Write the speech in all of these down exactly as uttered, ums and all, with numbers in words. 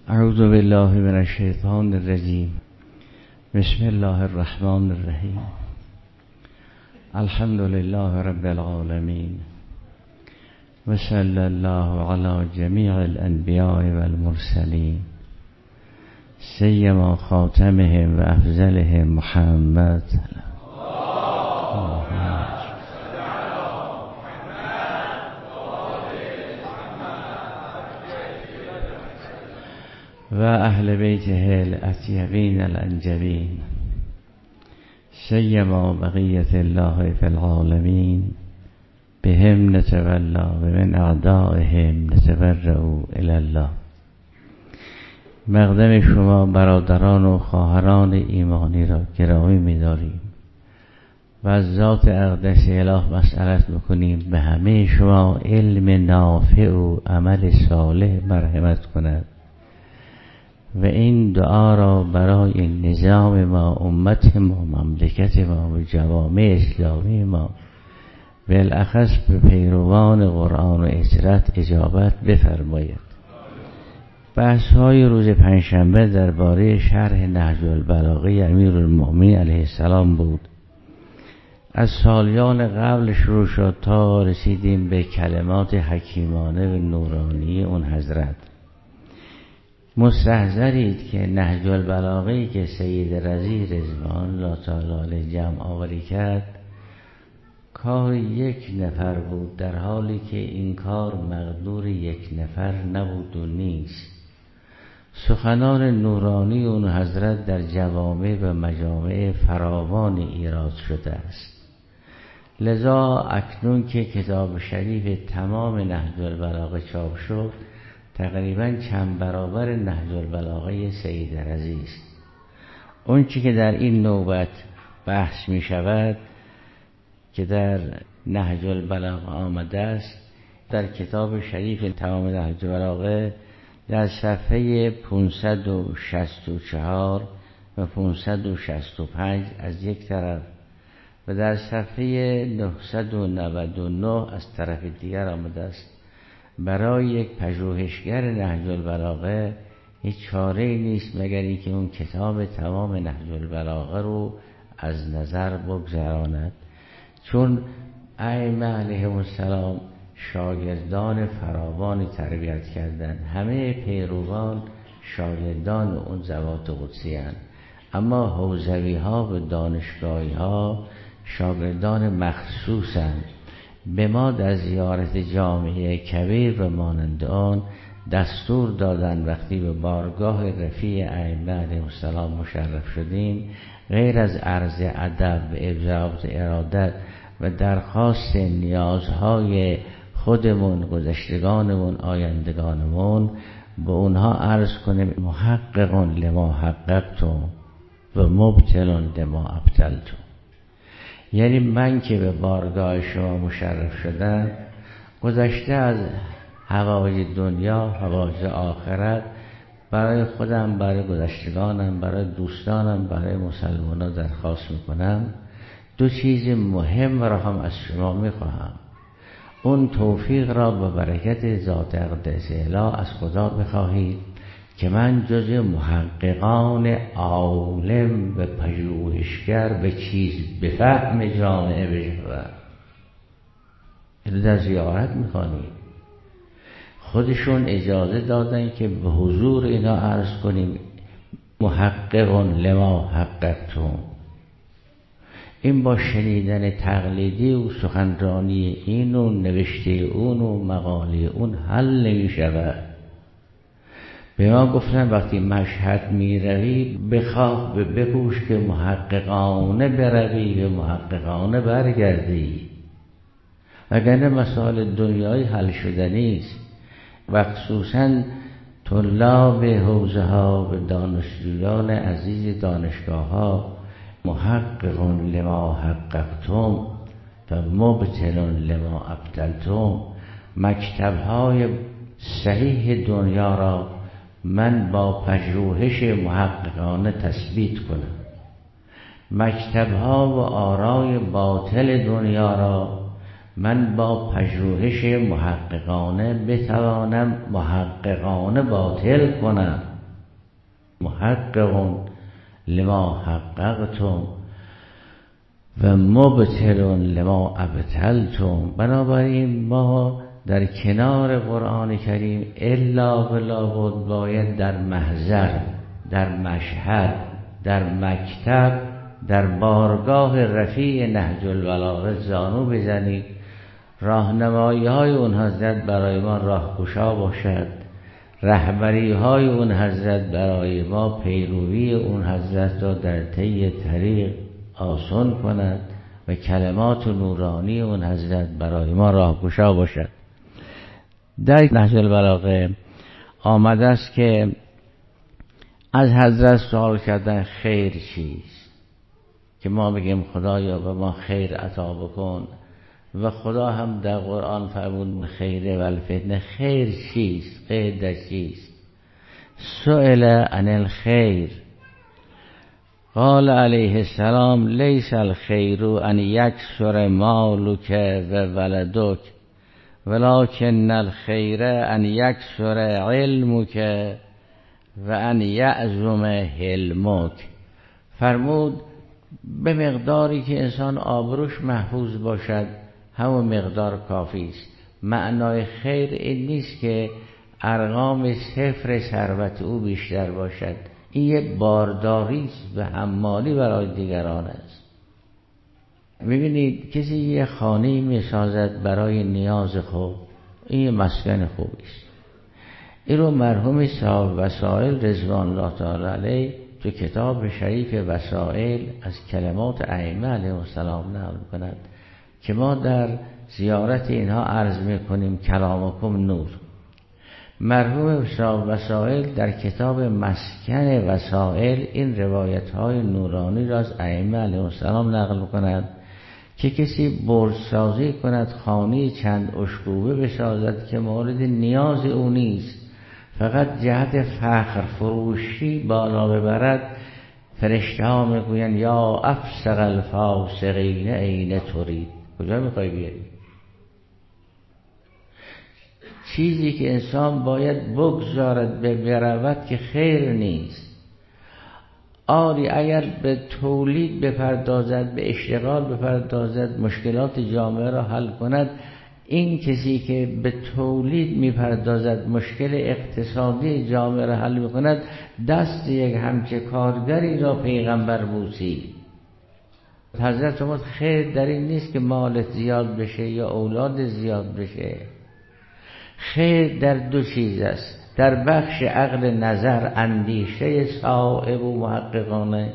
اعوذ بالله من الشیطان الرجیم. بسم الله الرحمن الرحیم. الحمد لله رب العالمین و صلی الله علی جمیع الانبیاء والمرسلین سیما خاتمهم و افضلهم محمد و اهل بیته الاطیبین الانجبین سیما بقیت الله فی العالمین بهم نتولا و من اعدائهم نتبرأ الی الله. مقدم شما برادران و خواهران ایمانی را گرامی می‌داریم و از ذات اقدس اله مسئلت می‌کنیم به همه شما علم نافع و عمل صالح مرحمت کند و این دعا را برای نظام ما، امت ما، مملکت ما و جوامع اسلامی ما بالاخص به پیروان قرآن و اطرت اجابت بفرماید. بحث های روز پنجشنبه درباره شرح نهج البلاغه امیرالمؤمنین علیه السلام بود. از سالیان قبل شروع شد تا رسیدیم به کلمات حکیمانه و نورانی اون حضرت. مستحضرید که نهج البلاغه‌ای که سید رضی رضوان الله تعالی علیه جمع آوری کرد کار یک نفر بود، در حالی که این کار مقدور یک نفر نبود و نیست. سخنان نورانی اون حضرت در جوامع و مجامع فراوان ایراد شده است. لذا اکنون که کتاب شریف تمام نهج البلاغه چاپ شد تقریبا چند برابر نهج البلاغه سید رضی است. اون چی که در این نوبت بحث می شود که در نهج البلاغه آمده است، در کتاب شریف تمام نهج البلاغه در صفحه پانصد و شصت و چهار و پانصد و شصت و پنج از یک طرف و در صفحه نهصد و نود و نه از طرف دیگر آمده است. برای یک پژوهشگر نهج البلاغه هیچ چاره‌ای نیست مگر اینکه اون کتاب تمام نهج البلاغه رو از نظر بگذراند، چون ائمه علیهم السلام شاگردان فراوانی تربیت کردند. همه پیروان شاگردان اون ذوات قدسی هستند، اما حوزوی ها و دانشگاهی ها شاگردان مخصوصند. به ما در زیارت جامعه کبیر و مانند آن دستور دادن وقتی به بارگاه رفیع ائمه علیهم السلام مشرف شدیم، غیر از عرض ادب و ابراز ارادت و درخواست نیازهای خودمون، گذشتگانمون، آیندگانمون، به اونها عرض کنیم محققون لما حققتم و مبطلون لما ابطلتم. یعنی من که به بارگاه شما مشرف شدم، گذشته از هوای دنیا، هوای آخرت، برای خودم، برای گذشتگانم، برای دوستانم، برای مسلمانان درخواست میکنم دو چیز مهم را هم از شما میخواهم. اون توفیق را به برکت ذات اقدس اله از خدا بخواهید که من جز محققان عالم و پژوهشگر به چیز به فهم جامعه بشوم. اینو در زیارت میخوانید. خودشون اجازه دادن که به حضور اینا عرض کنیم محققون لما حققتم. این با شنیدن تقلیدی و سخنرانی این و نوشته اون و مقاله اون حل نمی شود. به ما گفتن وقتی مشهد می روی بخواه و بکوش که محققانه بروی و محققانه برگردی، وگرنه مسائل دنیایی حل شده نیست. و خصوصا طلاب حوزه ها و دانشجویان عزیز دانشگاه ها محققون لما حققتم و مبطلون لما ابطلتم، مکتب های صحیح دنیا را من با پژوهش محققانه تثبیت کنم، مکتب ها و آرای باطل دنیا را من با پژوهش محققانه بتوانم محققانه باطل کنم. محقق لما حققتم و مبتل لما ابطلتم. بنابراین ما در کنار قرآن کریم الا و لابد باید در محضر، در مشهد، در مکتب، در بارگاه رفیع نهج البلاغه زانو بزنید، راهنمایی های اون حضرت برای ما راهگشا باشد، رهبری های اون حضرت برای ما پیروی اون حضرت را در طی طریق آسان کند و کلمات نورانی اون حضرت برای ما راهگشا باشد. در نهج البلاغه آمده است که از حضرت سوال کردن خیر چیست، که ما بگیم خدایا به ما خیر عطا بکن، و خدا هم در قرآن فرمود خیر و الفتنه. خیر چیست؟ خیر در چیست؟ سئل عن الخیر قال علیه السلام لیس الخیر ان یکثر مالک و ولدک ولکن الخیر ان یکثر علمک و ان یعظم حلمک. فرمود به مقداری که انسان آبروش محفوظ باشد همون مقدار کافی است. معنای خیر این نیست که ارقام صفر ثروت او بیشتر باشد، این یه بارداری است و حمالی برای دیگران است. ببینید کسی یه خانه‌ای می‌سازد برای نیاز خود، این یه مسکن خوبی است. این رو مرحوم صاحب وسائل رضوان الله تعالی علیه تو کتاب شریف وسائل از کلمات ائمه علیهم السلام نقل کند که ما در زیارت اینها عرض میکنیم کلامکم نور. مرحوم صاحب وسائل در کتاب مسکن وسائل این روایت های نورانی را از ائمه علیهم السلام نقل کند که کسی برج‌سازی کند، خانه چند اشکوبه بسازد که مورد نیاز او نیست، فقط جهت فخر فروشی بالا ببرد، فرشته ها میگویند یا افسق الفاسقین این ترید، کجا میخوای بیاری؟ چیزی که انسان باید بگذارد به برود که خیر نیست. آری اگر به تولید بپردازد، به اشتغال بپردازد، مشکلات جامعه را حل کند، این کسی که به تولید میپردازد، مشکل اقتصادی جامعه را حل میکند، دست یک همچه کارگری را پیغمبر بوسید. حضرت فرمود خیر در این نیست که مالت زیاد بشه یا اولاد زیاد بشه. خیر در دو چیز است، در بخش عقل نظر اندیشه صائب و محققانه،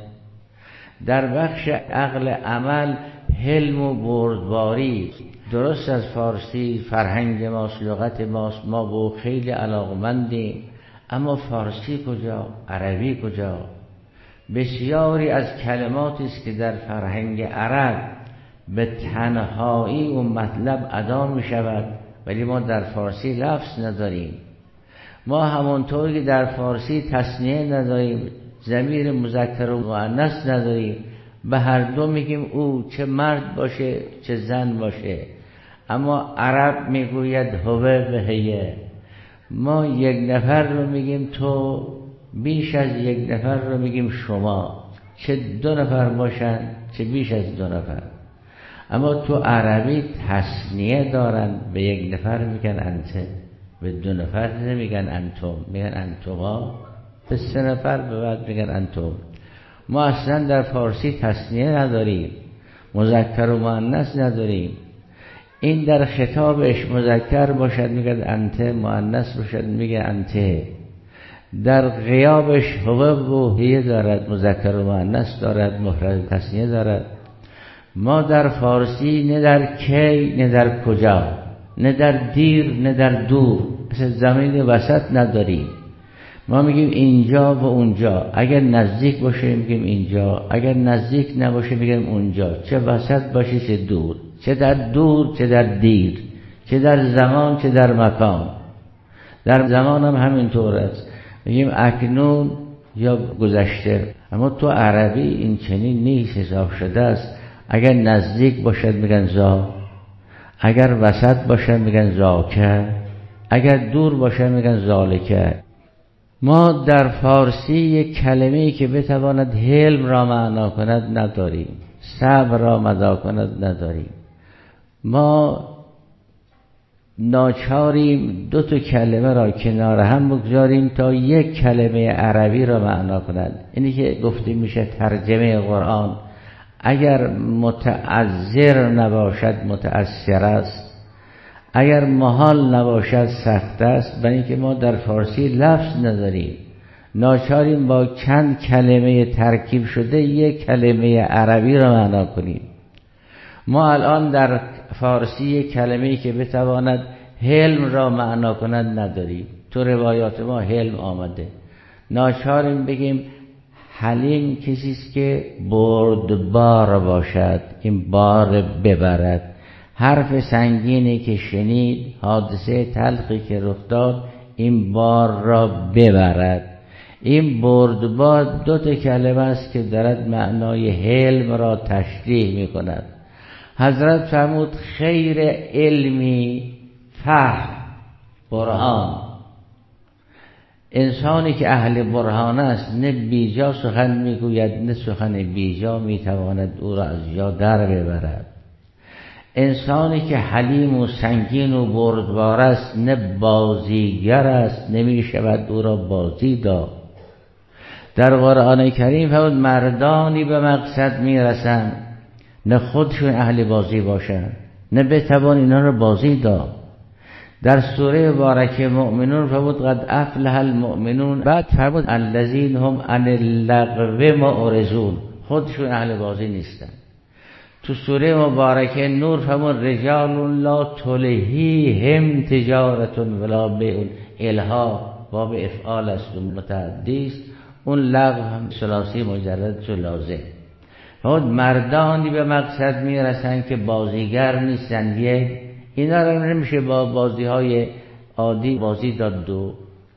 در بخش عقل عمل حلم و بردباری. درست از فارسی فرهنگ ماست، لغت ماست، ما به خیلی علاقمندیم، اما فارسی کجا؟ عربی کجا؟ بسیاری از کلماتی است که در فرهنگ عرب به تنهایی و مطلب ادا می شود ولی ما در فارسی لفظ نداریم. ما همونطوری که در فارسی تثنیه نداریم، ضمیر مذکر و مؤنث نداریم، به هر دو میگیم او، چه مرد باشه چه زن باشه، اما عرب میگوید هو و هیه. ما یک نفر رو میگیم تو، بیش از یک نفر رو میگیم شما، چه دو نفر باشن چه بیش از دو نفر. اما تو عربی تثنیه دارن، به یک نفر میگن انته، به دو نفر نمیگن انتم، میگن انتما، به سه نفر به بعد میگن انتم. ما اصلا در فارسی تثنیه نداریم، مذکر و مؤنث نداریم. این در خطابش مذکر باشد میگه انته، مؤنث باشد میگه انته. در غیابش هو و هیه دارد، مذکر و مؤنث دارد، مفرد تثنیه دارد. ما در فارسی نه در کی نه در کجا، نه در دیر نه در دور، مثل زمین وسط نداریم. ما میگیم اینجا و اونجا، اگر نزدیک باشه میگیم اینجا، اگر نزدیک نباشه میگیم اونجا، چه وسط باشه چه دور، چه در دور چه در دیر، چه در زمان چه در مکان. در زمان هم همینطور است، میگیم اکنون یا گذشته. اما تو عربی این چنین نیست، حساب شده است. اگر نزدیک باشد میگن زا، اگر وسط باشد میگن زاکه، اگر دور باشد میگن زالکه. ما در فارسی یک کلمه‌ای که بتواند حلم را معنا کند نداریم، صبر را معنا کند نداریم. ما ناچاریم دو تا کلمه را کنار هم بگذاریم تا یک کلمه عربی را معنا کند. اینی که گفته میشه ترجمه قرآن اگر متعذر نباشد متأثر است، اگر محال نباشد سخت است. برای اینکه ما در فارسی لفظ نداریم، ناچاریم با چند کلمه ترکیب شده یک کلمه عربی را معنا کنیم. ما الان در فارسی یک کلمه‌ای که بتواند حلم را معنا کند نداریم. تو روایات ما حلم آمده، ناچاریم بگیم حلیم کسی است که بردبار باشد، این بار ببرد. حرف سنگینی که شنید، حادثه تلخی که رخ داد، این بار را ببرد. این بردبار دو تا کلمه است که دارد معنای حلم را تشریح می کند. حضرت فرمود خیر علمی فهم برهان. انسانی که اهل برهان است نه بیجا سخن میگوید نه سخن بیجا میتواند او را از جا در ببرد. انسانی که حلیم و سنگین و بردبار است نه بازیگر است، نمیشود او را بازی داد. در قرآن کریم فرمود مردانی به مقصد میرسند نه خودشون اهل بازی باشند نه بتوان اینا را بازی داد. در سوره مبارکه مؤمنون فرمود قد افلح المؤمنون، بعد فرمود الذین هم عن اللغو معرضون، خودشون اهل بازی نیستن. تو سوره مبارکه نور فرمود رجال لا تلهیهم تجارت ولا بیع. الها باب افعال است و متعدی است، اون لغو هم ثلاثی مجرد چو لازم. فرمود مردانی به مقصد میرسن که بازیگر نیستن. یک اینا را نمیشه با بازی های عادی بازی داد. دو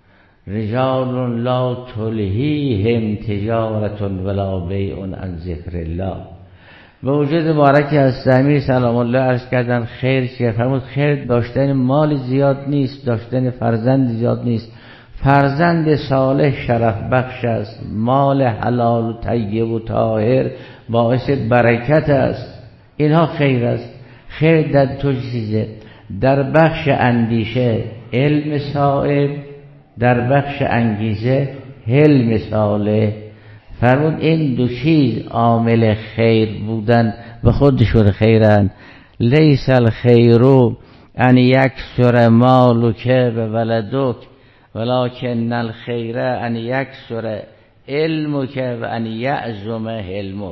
رجال لا تلهیهم تجارت ولا بیع عن ذکر الله. به وجود مبارکی از امیر سلام الله عرض کردن خیر چیه؟ فرمود خیر داشتن مال زیاد نیست، داشتن فرزند زیاد نیست. فرزند صالح شرف بخش است، مال حلال و طیب و طاهر باعث برکت است. اینها خیر است. خیر در تو چیزه، در بخش اندیشه علم صائب، در بخش انگیزه حلم صالح. فرمود این دو چیز عامل خیر بودن و خودشون خیرن. لیس الخیر ان یکثر مالک و ولدک ولکن الخیر ان یکثر علمک و ان یعظم حلمک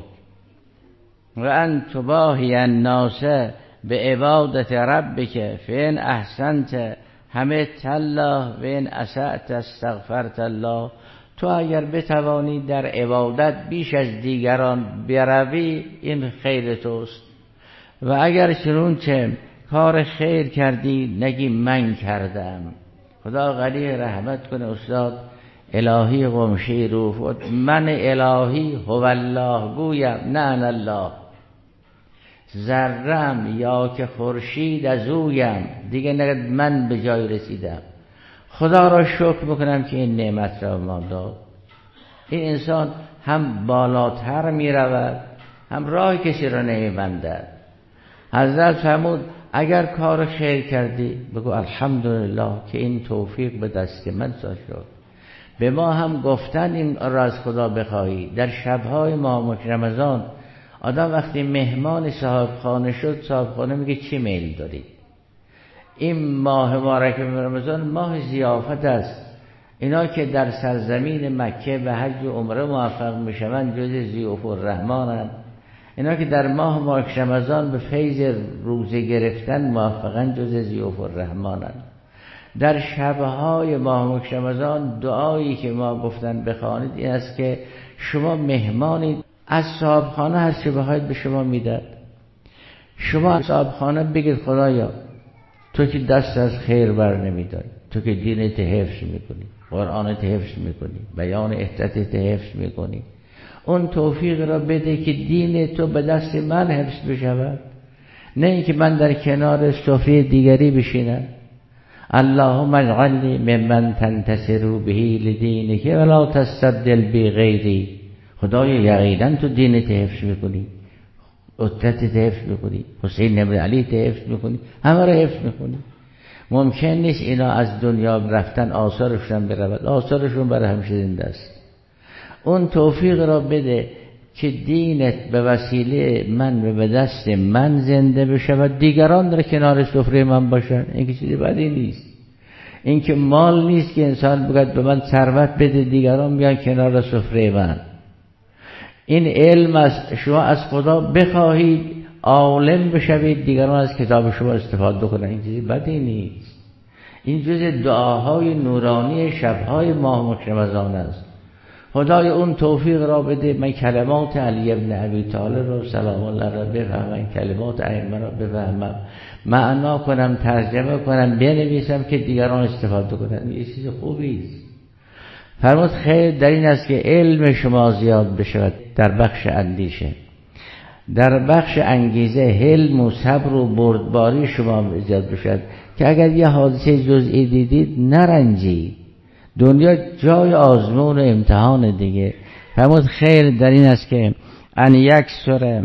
و ان تباهی الناس به عبادت ربک فین احسنت حمدت الله و این اسأت استغفرت الله. تو اگر بتوانی در عبادت بیش از دیگران بروی این خیر توست، و اگر چنون چه کار خیر کردی نگی من کردم. خدا غنی رحمت کنه استاد الهی قمشی رو من الهی هو الله گویم نه انا الله. ذرم یا که خورشید از اویم، دیگه نگه من به جای رسیدم. خدا را شکر بکنم که این نعمت را ما داد. این انسان هم بالاتر می رود هم راه کسی را نمی بندد. حضرت فرمود اگر کار خیر کردی بگو الحمدلله که این توفیق به دست من شد. به ما هم گفتن این را از خدا بخواهی. در شبهای ماه رمضان آدم وقتی مهمان صاحب خانه شد، صاحب خانه میگه چی میل داری؟ این ماه مبارک رمضان ماه ضیافت است. اینا که در سرزمین مکه به حج و عمره موفق میشوند جز ضیوف الرحمنند. اینا که در ماه مبارک رمضان به فیض روزه گرفتن موفقن جز ضیوف الرحمنند. در شبهای ماه مبارک رمضان دعایی که ما گفتن بخوانید این است که شما مهمانید، از صاحبخانه هر چه بخواید به شما میداد. شما از صاحبخانه بگید خدایا تو که دست از خیر بر نمیداری، تو که دینت حفظ میکنی، قرآنت حفظ میکنی، بیان احتیاطت حفظ میکنی، اون توفیق را بده که دین تو به دست من حفظ بشود، نه اینکه من در کنار سفره دیگری بشینم. اللهم اجعلنی ممن تنتصر به لدینک ولا تستبدل بی غیری. خدایا یقینا تو دینت حفظ میکنی، عدتت حفظ میکنی، حسین ابن علی ت حفظ میکنی، همه رو حفظ میکنی. ممکن نیست اینا از دنیا رفتن آثارشون برود، آثارشون برای همیشه زنده است. اون توفیق را بده که دینت به وسیله من و به دست من زنده بشه و دیگران در کنار سفره من باشن. این که چیزی بدی نیست. این که مال نیست که انسان بگه به من ثروت بده دیگران بیان کنار سفره من. این علم است. شما از خدا بخواهید عالم بشوید، دیگران از کتاب شما استفاده کنند. این چیزی بدی نیست. این جز دعاهای نورانی شبهای ماه رمضان است. خدای اون توفیق را بده من کلمات علی ابن ابی طالب را سلام الله را بفهمم، کلمات ائمه را بفهمم، معنا کنم، ترجمه کنم، بنویسم که دیگران استفاده کنند. این چیز خوبی است. فرمود خیر در این است که علم شما زیاد بشود در بخش اندیشه، در بخش انگیزه، حلم و صبر و بردباری شما زیاد بشود که اگر یه حادثه جزئی دیدید نرنجید. دنیا جای آزمون و امتحان دیگه. فرمود خیر در این است که ان یکسر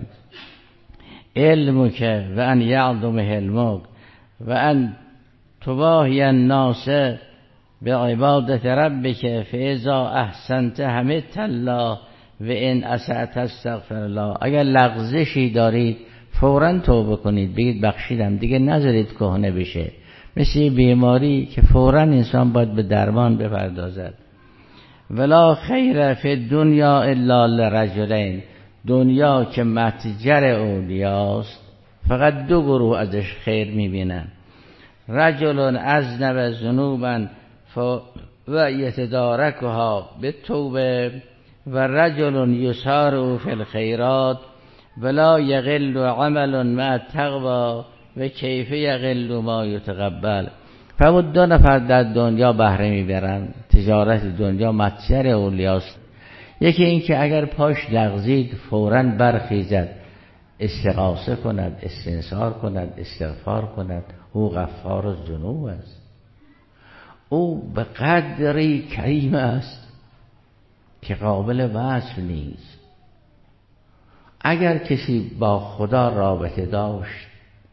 علمک و ان یعظم حلمک و ان تباهی الناس به عبادت ربک فاذا احسنت حمدت الله و ان اسأت استغفر الله. اگر لغزشی دارید فوراً توبه کنید، بگید بخشیدم، دیگه نذارید کهنه بشه. مثل بیماری که فوراً انسان باید به درمان بپردازد. ولا خیر فی دنیا الا لرجلین. دنیا که متجر اولیاست فقط دو گروه ازش خیر میبینن. رجل اذنب ذنوبا و یتدارکها بالتوبه و رجل یسارع فی الخیرات ولا یقل عمل مع التقوی و کیف یقل ما یتقبل. فرمود دو نفر در دنیا بهره میبرن. تجارت دنیا متجر اولیاست. یکی این که اگر پاش لغزید فوراً برخیزد، استغاثه کند، استنصار کند، استغفار کند. او غفار الذنوب است. او به قدری کریم است که قابل وصف نیست. اگر کسی با خدا رابطه داشت،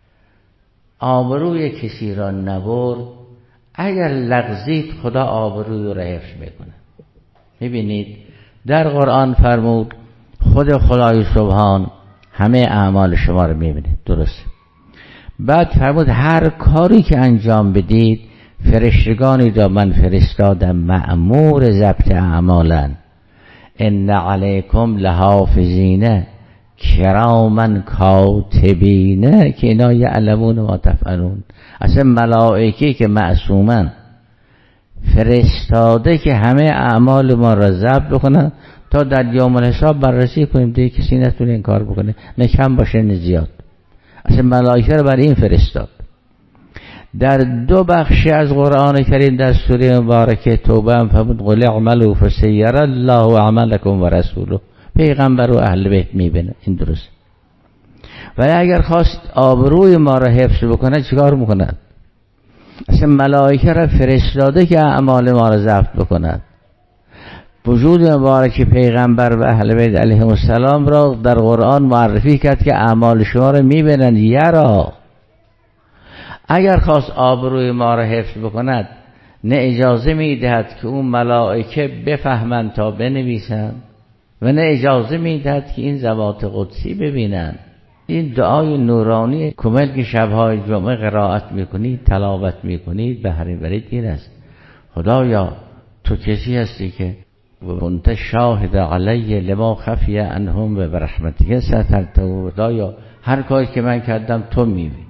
آبروی کسی را نبرد، اگر لغزید خدا آبروی را حفظ میکنه. میبینید در قرآن فرمود خود خدای سبحان همه اعمال شما رو میبینه. درسته. بعد فرمود هر کاری که انجام بدید فرشتگانی را من فرستادم مأمور ضبط اعمالن. ان علیکم لحافظین کراما کاتبین که اینا یعلمون ما تفعلون. اصلا ملائکه که معصومن فرستاده که همه اعمال ما را ضبط بکنن تا در یوم الحساب بررسی کنیم دیگه کسی نتونه این کار بکنه، نه کم باشه نه زیاد. اصلا ملائکه رو برای این فرستاد. در دو بخش از قرآن کریم در سوره مبارکه توبه هم فرمود قل اعملوا فسیر الله عملکم و رسوله. پیغمبر و اهل بیت میبینه. این درست. ولی اگر خواست آبروی ما را حفظ بکنه چیکار میکند؟ اصلا ملائکه را فرستاده که اعمال ما را ضبط بکند. وجود مبارک پیغمبر و اهل بیت علیهم السلام را در قرآن معرفی کرد که اعمال شما را میبینند. یرا اگر خواست آبروی ما را حفظ بکند نه اجازه میدهد که اون ملائکه بفهمند تا بنویسند و نه اجازه میدهد که این ذوات قدسی ببینند. این دعای نورانی کمل که شبهای جمعه قرائت میکنید، تلاوت میکنید، بهره برید این است. خدایا تو کسی هستی که کنت شاهد علی لما خفی عنهم و برحمتک سترته. خدایا هر کاری که من کردم تو میبینی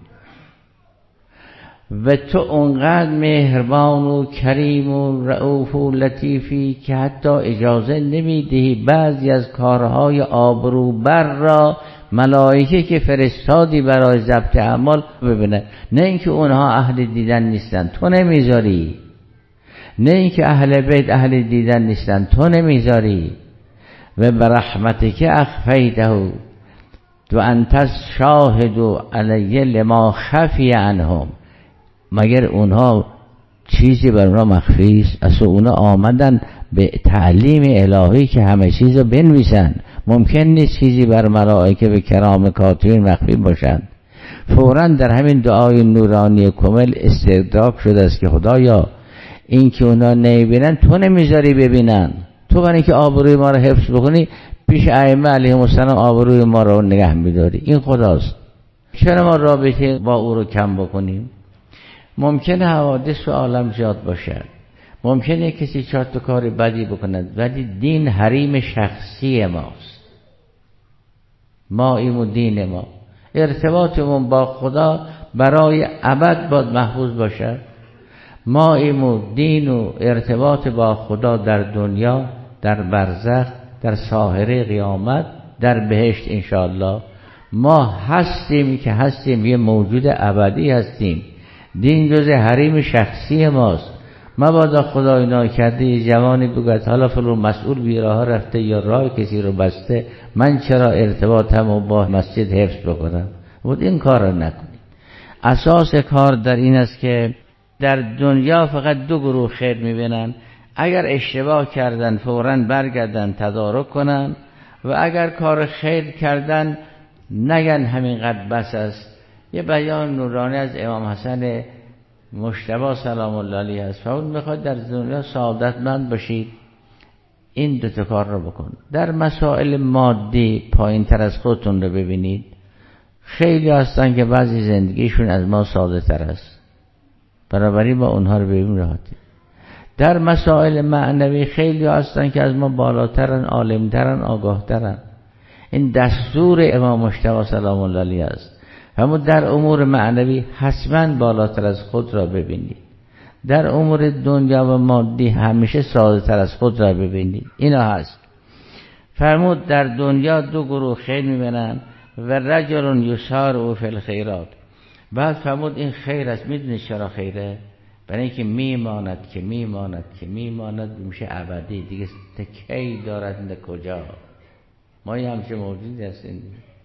و تو اونقدر مهربان و کریم و رؤوف و لطیفی که حتی اجازه نمیدهی بعضی از کارهای آبروبر را ملائکه که فرستادی برای ضبط اعمال ببینن. نه اینکه اونها اهل دیدن نیستن تو نمیذاری، نه اینکه اهل بیت اهل دیدن نیستن تو نمیذاری. و برحمتک اخفیته و انت شاهد علی لما خفی عنهم. مگر اونها چیزی بر اونا مخفی است. اصلا اونا آمدن به تعلیم الهی که همه چیز رو بنویسن. ممکن نیست چیزی بر ملائکه به کرام کاتبین مخفی باشد. فوراً در همین دعای نورانی کامل استدراک شده است که خدایا این که اونا نمیبینن تو نمیذاری ببینن، تو برای اینکه آبروی ما رو حفظ بکنی پیش ائمه علیهم السلام آبروی ما رو نگه میداری. این خداست، چرا ما رابطه با او رو کم بکنیم؟ ممکنه حوادث و عالم زیاد باشد، ممکنه کسی چهار تا کار بدی بکند، ولی دین حریم شخصی ماست. ما ایم و دین ما، ارتباطمون با خدا برای ابد باید محفوظ باشد. ما ایم و دین و ارتباط با خدا در دنیا، در برزخ، در ساحره قیامت، در بهشت انشاءالله. ما هستیم که هستیم، یه موجود ابدی هستیم. دین جز حریم شخصی ماست. مبادا خدای ناکرده یه جوانی بگوید حالا فلان مسئول بیراه رفته یا راه کسی رو بسته، من چرا ارتباطم رو با مسجد حفظ بکنم؟ بود این کار رو نکنید. اساس کار در این است که در دنیا فقط دو گروه خیر میبینن. اگر اشتباه کردن فوراً برگردن تدارک کنن، و اگر کار خیر کردن نگن همینقدر بس است. یه بیان نورانی از امام حسن مجتبی سلام الله علیه است. اون میخواد در دنیا سعادتمند باشید، این دو تا کار رو بکن. در مسائل مادی پایین تر از خودتون رو ببینید. خیلی هستن که بعضی زندگیشون از ما ساده تر است، بنابراین با اونها رو ببین راحتی. در مسائل معنوی خیلی هستن که از ما بالاترن، عالمترن، آگاهترن. این دستور امام مجتبی سلام الله علیه است. اما در امور معنوی حتما بالاتر از خود را ببینید. در امور دنیا و مادی همیشه ساده تر از خود را ببینید. اینا هست. فرمود در دنیا دو گروه خیر میبینن و رجل یسارع فی الخیرات. بعد فرمود این خیر است. میدونید چرا خیره؟ برای اینکه میماند که میماند که میماند میشه ابدی دیگه. تکی دارد نه کجا. ما یه همچه موجودی هستیم.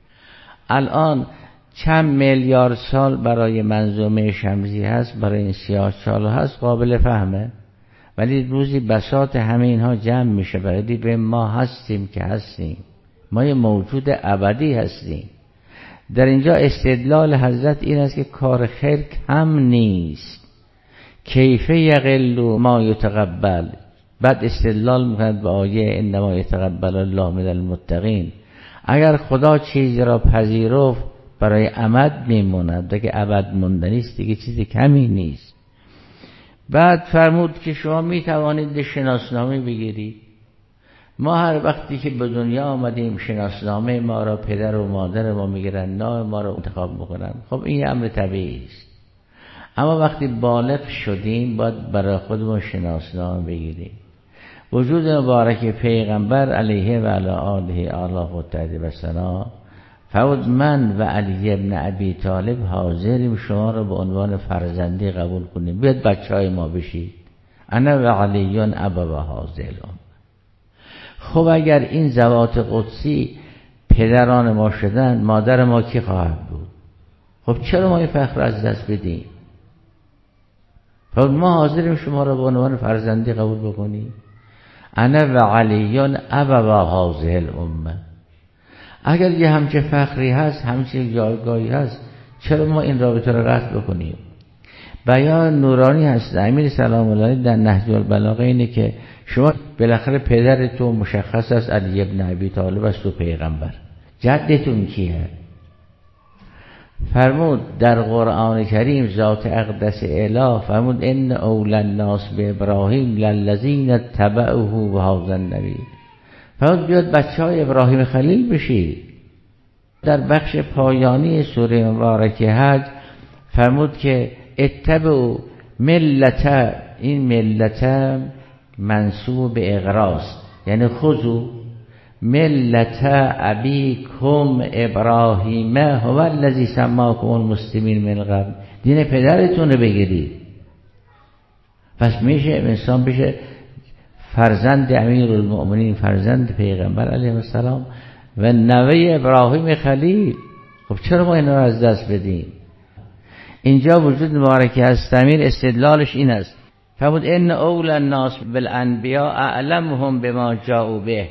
الان چند میلیارد سال برای منظومه شمسی هست، برای این سیاه‌چاله هست، قابل فهمه. ولی روزی بساط همه اینها جمع میشه برای به ما هستیم که هستیم. ما یه موجود ابدی هستیم. در اینجا استدلال حضرت این است که کار خیر کم نیست. کیفه یقل ما یتقبل. بعد استدلال میکند به آیه انما یتقبل الله من المتقین. اگر خدا چیزی را پذیرفت برای ابد میموند، دیگه ابد موندنی است، دیگه چیزی کمی نیست. بعد فرمود که شما میتوانید شناسنامه بگیرید. ما هر وقتی که به دنیا آمدیم شناسنامه ما را پدر و مادر ما میگیرن، نام ما را انتخاب میکنن. خب این امر طبیعی است. اما وقتی بالغ شدیم باید برای خودمون شناسنامه بگیریم. وجود مبارک پیغمبر علیه و علی آله آله و تعالی و سلام فرمود من و علی ابن ابی طالب حاضریم شما را به عنوان فرزندی قبول کنیم، بیاد بچه های ما بشید. انا و علیون ابا و حاضرون. خب اگر این ذوات قدسی پدران ما شدن، مادر ما کی خواهد بود؟ خب چرا ما این فخر از دست بدیم؟ فرمود ما حاضریم شما را به عنوان فرزندی قبول بکنیم. انا و علیون ابا و حاضر الامه. اگر یه همچه فخری هست، همچه جایگاهی هست، چرا ما این رابطه را قطع بکنیم؟ بیان نورانی هست امیر سلام الله علیه در نهج البلاغه اینه که شما بالاخره پدرتون مشخص است علی ابن ابی طالب است و پیغمبر، جدتون کیه؟ فرمود در قرآن کریم ذات اقدس اله فرمود ان اول الناس به ابراهیم للذین اتبعوه و هذا النبی. فرمود بیاد بچه های ابراهیم خلیل بشید. در بخش پایانی سوره مبارکه حج فرمود که اتبعوا ملت، این ملت منسوب به اغراست، یعنی خذوا ملت ابیکم ابراهیم هو الذی سماکم المسلمین من قبل. دین پدرتون رو بگیرید. پس میشه انسان بشه فرزند امیرالمؤمنین، فرزند پیغمبر علیه السلام و نوه ابراهیم خلیل. خب چرا ما اینا رو از دست بدیم؟ اینجا وجود مبارکی هست. امیر استدلالش این است فرمود ان اول الناس بالانبیاء اعلمهم بما جاءوا به.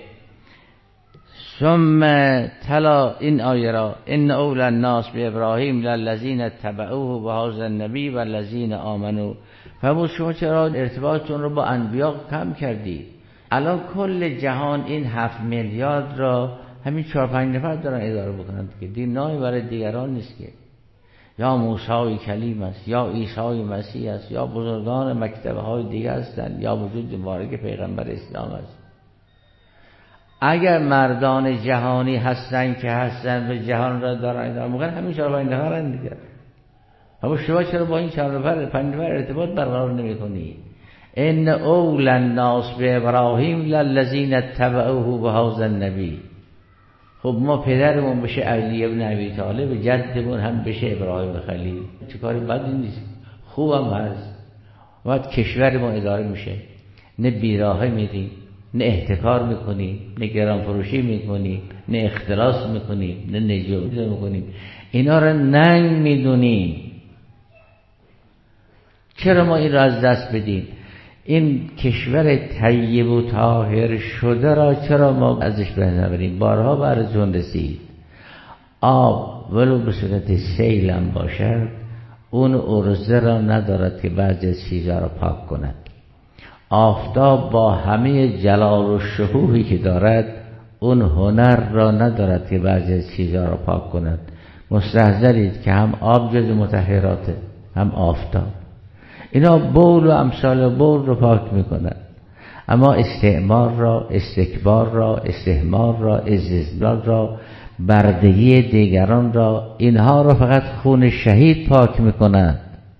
ثم تلا این آیه را ان اول الناس بابراهیم للذین اتبعوه و هذا النبی والذین آمنوا. فرمود شما چرا ارتباطتون رو با انبیا کم کردید؟ الان کل جهان این هفت میلیارد را همین چهار پنج نفر دارن اداره بکنند که دین نای برای دیگران نیست که. یا موسی کلیم است، یا عیسی مسیح است، یا بزرگان مکتبه های دیگه هستند، یا وجود مبارک پیغمبر اسلام است. اگر مردان جهانی هستند که هستند و جهان را دارن اداره میکنن همین چهار پنج نفرن دیگه. اما شما چرا با این چهار نفر پنج نفر ارتباط برقرار نمی‌کنی؟ ان اول الناس بابراهیم للذین اتبعوه و هذا النبی. خب ما پدرمون بشه علی ابن ابی طالب، جدمون هم بشه ابراهیم خلیل، چه کاری بدی نیست، خوبم هست. وقت کشور ما اداره میشه، نه بیراهه میدیم، نه احتکار میکنیم، نه گران فروشی میکنیم، نه اختلاس میکنیم، نه نجومی میکنیم. اینا رو ننگ میدونیم. چرا ما این را از دست بدیم؟ این کشور طیب و طاهر شده را چرا ما ازش بهره نبریم؟ بارها براتون رسید آب ولو به صورت سیلم باشد اون عرضه را ندارد که بعضی از چیزها را پاک کند. آفتاب با همه جلال و شکوهی که دارد اون هنر را ندارد که بعضی از چیزها را پاک کند. مستحضرید که هم آب جز مطهراته، هم آفتاب. اینا بول و امثال بول رو پاک میکنن، اما استعمار را، استکبار را، استهمار را، استذلال را، بردگی دیگران را، اینها را فقط خون شهید پاک میکنند.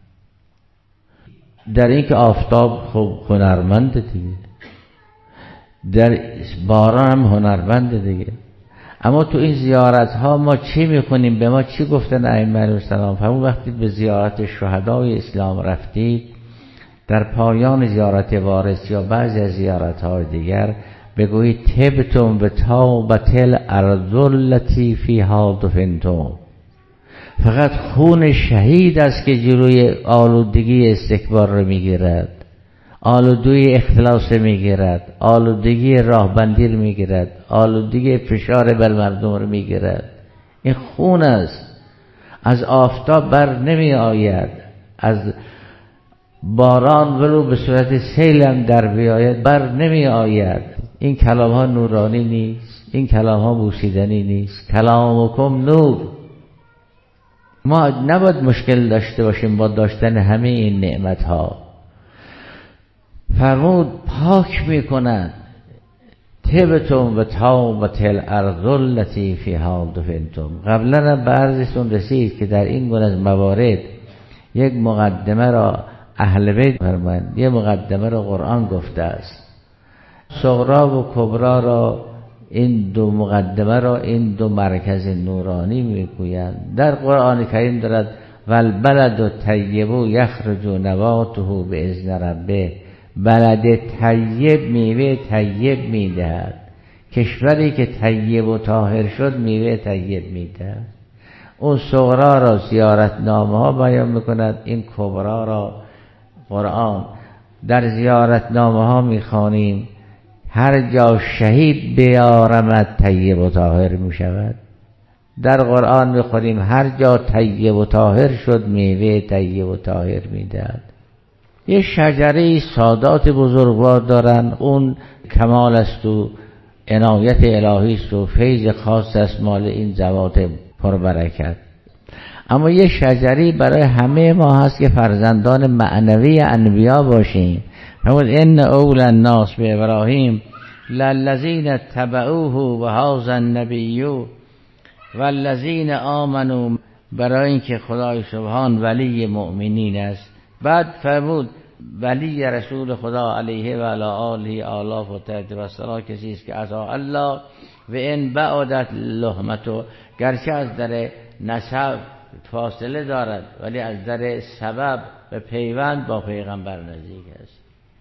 در این که آفتاب خب هنرمنده دیگه، در باران هم هنرمنده دیگه. اما تو این زیارت ها ما چی میکنیم؟ به ما چی گفتن ائمه علیهم السلام؟ همون وقتی به زیارت شهدای اسلام رفتید، در پایان زیارت وارث یا بعضی از زیارت های دیگر بگویید تبتم و تابت الارض التي فیها دفنتم. فقط خون شهید است که جلوی آلودگی استکبار رو میگیرد، آلودگی اختلاس میگیرد، آلودگی راهبندی رو میگیرد، آلودگی فشار بر مردم رو میگیرد. این خون است. از آفتاب بر نمی آید، از باران ولو به صورت سیلم در بیاید بر نمی آید. این کلام ها نورانی نیست، این کلام ها بوسیدنی نیست. کلامکم نور. ما نباید مشکل داشته باشیم با داشتن همه این نعمت ها. فرمود پاک میکنند. تبتم و تابت الارض التي فیها دفنتم. قبلا به عرضتون رسید که در این گونه از موارد یک مقدمه را اهل بیت فرمایند، یک مقدمه را قرآن گفته است. صغرا و کبرا را، این دو مقدمه را این دو مرکز نورانی میگویند. در قرآن کریم دارد والبلد الطیب یخرج نباته باذن ربه. بلد طیب میوه طیب میدهد. کشوری که طیب و طاهر شد میوه طیب میدهد. اون صغرا را زیارت نامه ها بیان میکند، این کبرا را قرآن. در زیارت نامه ها میخوانیم هر جا شهید بیارمد طیب و طاهر میشود. در قرآن میخوانیم هر جا طیب و طاهر شد میوه طیب و طاهر میدهد. یه شجره سادات بزرگوار دارن، اون کمال است و عنایت الهی است و فیض خاص است مال این ذوات پربرکت. اما یه شجری برای همه ما هست که فرزندان معنوی انبیا باشیم. فرمود ان اول الناس بابراهیم للذین اتبعوه و هذا النبی والذین آمنوا. برای اینکه خدای سبحان ولی مؤمنین است. بعد فرمود ولی رسول خدا علیه و علی آله آلاف و تحت و سلام کسی است که اطاع الله و ان بعدت لحمتو، گرچه از در نسب فاصله دارد ولی از در سبب و پیوند با پیغمبر نزدیک است.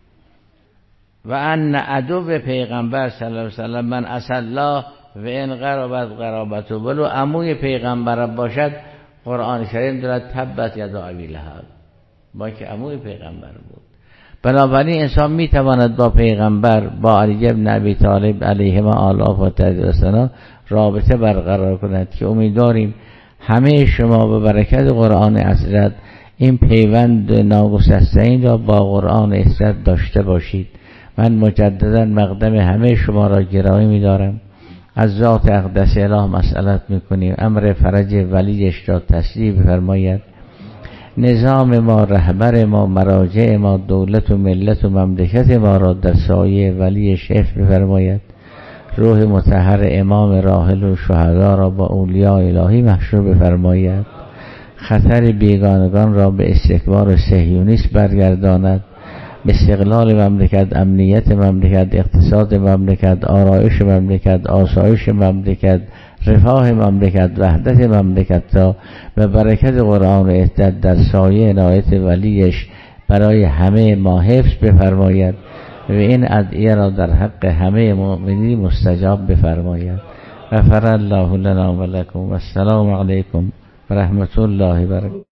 و ان عدو پیغمبر صلی الله علیه و سلم من اسى الله و ان قربت قرابته. ولو عموی پیغمبر باشد قرآن کریم دارد تبت یدا ابی لهب، با که عموی پیغمبر بود. بنابراین انسان میتواند با پیغمبر، با علی بن ابی طالب علیه ما آلاف و تدرسنا رابطه برقرار کند که امیدواریم همه شما به برکت قرآن حضرت این پیوند ناگسستنی را با قرآن حضرت داشته باشید. من مجددا مقدم همه شما را گرامی می‌دارم. از ذات اقدس اله مسئلت میکنیم امر فرج ولیش را تسریع بفرماید. نظام ما، رهبر ما، مراجع ما، دولت و ملت و مملکت ما را در سایه ولیش حفظ بفرماید. روح مطهر امام راحل و شهدا را با اولیاء الهی محشور بفرماید. خطر بیگانگان را به استکبار صهیونیست برگرداند. به استقلال مملکت، امنیت مملکت، اقتصاد مملکت، آرایش مملکت، آسایش مملکت، رفاه مملکت، وحدت مملکت را به برکت قرآن و عدت در سایه عنایت ولیش برای همه ما حفظ بفرماید و این ادعیه را در حق همه مؤمنین مستجاب بفرماید. غفر الله لنا و لکم و السلام علیکم و رحمت الله و برکاته.